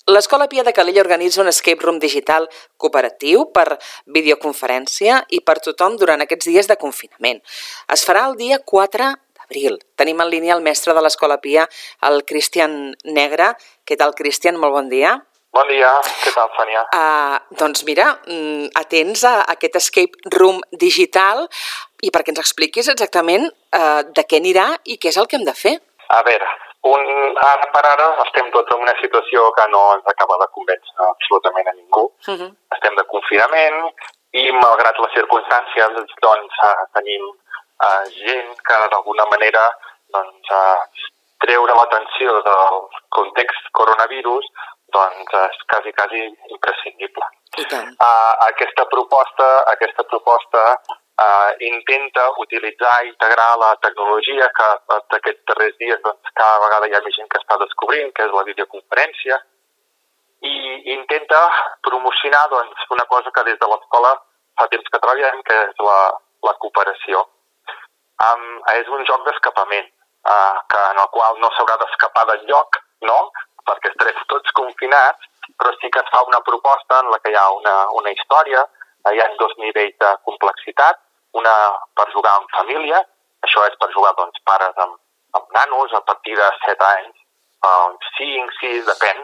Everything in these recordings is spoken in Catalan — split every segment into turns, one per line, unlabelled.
L'Escola Pia de Calella organitza un escape room digital cooperatiu per videoconferència i per tothom durant aquests dies de confinament. Es farà el dia 4 d'abril. Tenim en línia el mestre de l'Escola Pia, el Cristian Negre. Què tal, Cristian? Molt bon dia.
Bon dia, què tal, Sònia?
Doncs mira, atents a aquest escape room digital i perquè ens expliquis exactament de què anirà i què és el que hem de fer.
A veure, ara per ara estem tots en una situació que no ens acaba de convèncer absolutament a ningú. Estem de confinament i malgrat les circumstàncies doncs tenim gent que d'alguna manera treure l'atenció del context coronavirus doncs és quasi imprescindible. Aquesta proposta intenta utilitzar i integrar la tecnologia que aquests darrers dies cada vegada hi ha més gent que està descobrint, que és la videoconferència, i intenta promocionar una cosa que des de l'escola fa temps que treballem, que és la cooperació. És un joc d'escapament, en el qual no s'haurà d'escapar d'enlloc, no?, perquè estarem tots confinats, però sí que es fa una proposta en la que hi ha una història, hi ha 2 nivells de complexitat, una per jugar en família, això és per jugar pares amb nanos a partir de 7 anys, 5, 6, depèn,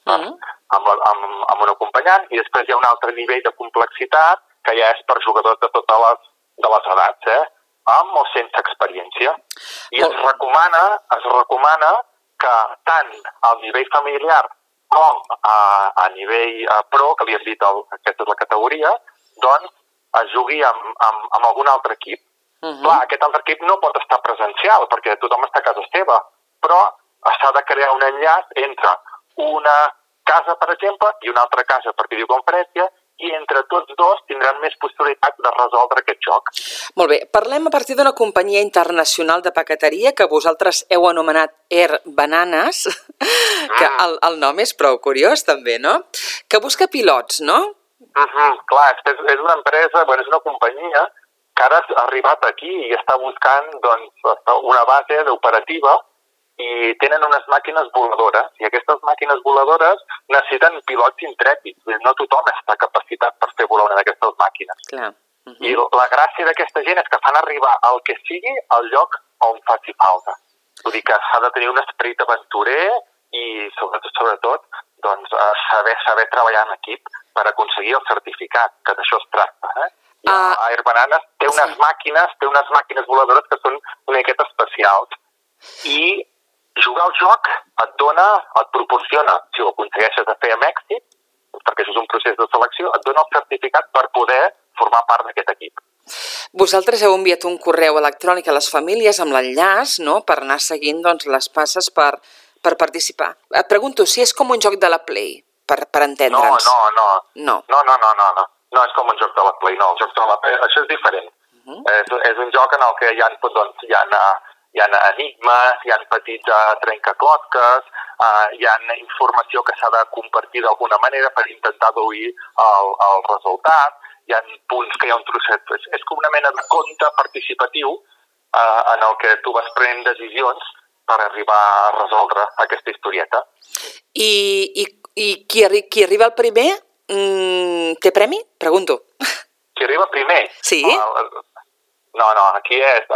amb un acompanyant, i després hi ha un altre nivell de complexitat que ja és per jugadors de totes les edats, amb o sense experiència. I es recomana que tant al nivell familiar com a nivell pro, que li hem dit aquesta és la categoria, doncs es jugui amb algun altre equip. Clar, aquest altre equip no pot estar presencial perquè tothom està a casa seva, però s'ha de crear un enllaç entre una casa, per exemple, i una altra casa per videoconferència, i entre tots dos tindran més possibilitats de resoldre aquest joc.
Molt bé, parlem a partir d'una companyia internacional de paqueteria que vosaltres heu anomenat Air Bananas, que el nom és prou curiós també, no? Que busca pilots, no?
Clar, és una empresa, és una companyia que ara ha arribat aquí i està buscant una base operativa i tenen unes màquines voladores i aquestes màquines voladores necessiten pilots intrèpids. No tothom està capacitat per fer volar una d'aquestes màquines.
Clar.
I la gràcia d'aquesta gent és que fan arribar el que sigui al lloc on faci falta. Vull dir que s'ha de tenir un esperit aventurer i sobretot saber treballar en equip per aconseguir el certificat, que d'això es tracta. Air Bananas té unes màquines voladores que són una miqueta especials i jugar al joc et proporciona, si ho aconsegueixes de fer amb èxit, perquè això és un procés de selecció, et dona el certificat per poder formar part d'aquest equip.
Vosaltres heu enviat un correu electrònic a les famílies amb l'enllaç, no?, per anar seguint les passes per participar. Et pregunto si és com un joc de la Play, per entendre'ns.
No. No és com un joc de la Play, no. El joc de la Play, això és diferent. És un joc en el que hi ha enigmes, hi ha petits trencaclosques, hi ha informació que s'ha de compartir d'alguna manera per intentar deduir el resultat, hi ha punts que hi ha un trosset. És com una mena de conte participatiu en el que tu vas prenent decisions per arribar a resoldre aquesta historieta.
I qui arriba el primer té premi? Pregunto.
Qui arriba primer?
Sí.
No, aquí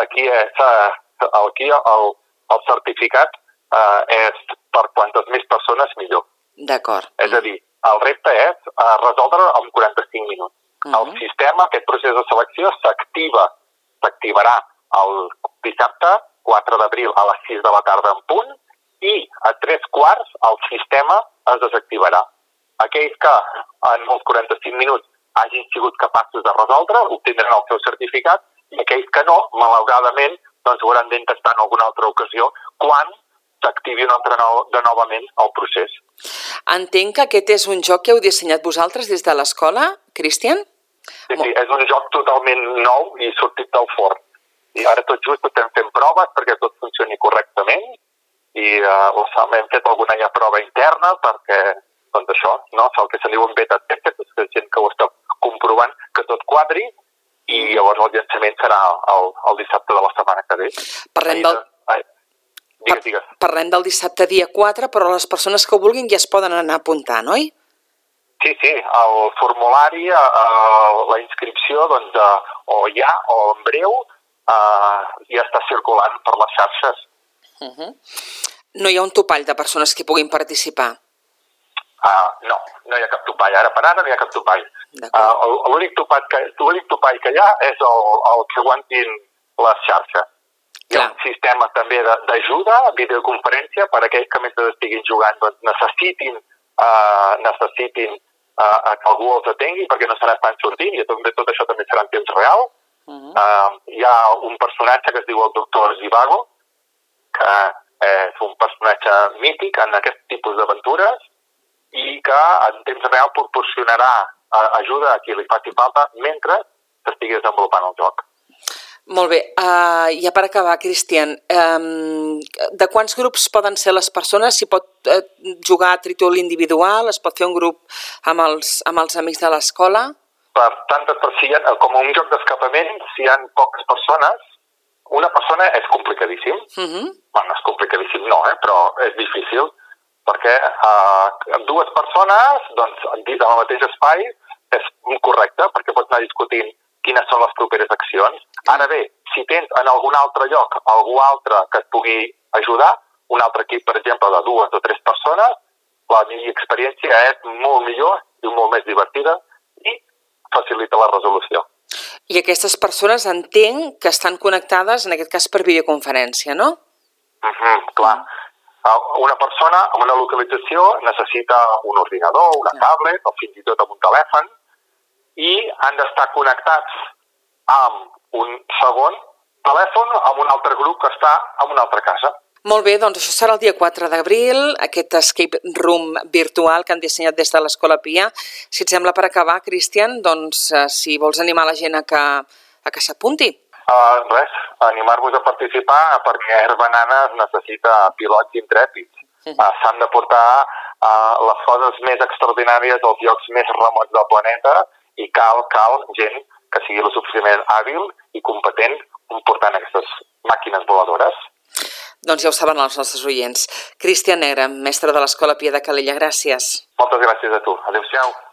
el certificat és per quantes més persones millor.
D'acord.
És a dir, el repte és resoldre en 45 minuts. El sistema, aquest procés de selecció, s'activarà el dissabte 4 d'abril a les 6 de la tarda en punt i a 3:15 el sistema es desactivarà. Aquells que en els 45 minuts hagin sigut capaços de resoldre obtindran el seu certificat i aquells que no, malauradament, doncs hauran d'intentar en alguna altra ocasió quan s'activi novament el procés.
Entenc que aquest és un joc que heu dissenyat vosaltres des de l'escola, Cristian?
Sí, és un joc totalment nou i sortit del forn. I ara tot just estem fent proves perquè tot funcioni correctament i hem fet alguna prova interna perquè, doncs això, no? El que se diu un beta test, és gent que ho està comprovant que tot quadri i llavors el llançament serà el dissabte de la setmana que ve. Digues.
Parlem del dissabte dia 4, però les persones que ho vulguin ja es poden anar apuntant, oi?
Sí, el formulari, la inscripció, doncs, o ja, o en breu, ja està circulant per les xarxes.
No hi ha un topall de persones que puguin participar?
No hi ha cap topall. Ara per ara no hi ha cap topall. L'únic topall que hi ha és el que aguantin les xarxes. Hi ha un sistema també d'ajuda, videoconferència, per aquells que mentre estiguin jugant doncs, necessitin que algú els atengui perquè no se n'estan sortint, i tot això també serà en temps real. Hi ha un personatge que es diu el Dr. Zhivago, que és un personatge mític en aquest tipus d'aventures i que en temps real proporcionarà ajuda a qui li faci falta mentre s'estigui desenvolupant el joc.
Molt bé. Ja per acabar, Cristian, de quants grups poden ser les persones? Si pot jugar a títol individual? Es pot fer un grup amb els amics de l'escola?
Com un joc d'escapament, si hi ha poques persones, una persona és complicadíssim. Bueno, és complicadíssim no, però és difícil, perquè dues persones, doncs, dins del mateix espai, és correcte, perquè pots anar discutint quines són les properes accions. Ara bé, si tens en algun altre lloc algú altre que et pugui ajudar, un altre equip, per exemple, de 2 o 3 persones, la meva experiència és molt millor i molt més divertida i facilita la resolució.
I aquestes persones entenc que estan connectades, en aquest cas per videoconferència, no?
Clar. Una persona amb una localització necessita un ordinador, una tablet o fins i tot amb un telèfon i han d'estar connectats amb un segon telèfon amb un altre grup que està en una altra casa.
Molt bé, doncs això serà el dia 4 d'abril, aquest escape room virtual que han dissenyat des de l'Escola Pia. Si et sembla, per acabar, Cristian, doncs si vols animar la gent a que s'apunti.
Res, animar-vos a participar perquè Air Bananas necessita pilots intrèpids. S'han de portar les coses més extraordinàries als llocs més remots del planeta i cal gent que sigui lo suficientment hàbil i competent portant aquestes màquines voladores.
Doncs ja ho saben els nostres oients. Cristian Negre, mestre de l'Escola Pia de Calella, gràcies.
Moltes gràcies a tu. Adéu-siau.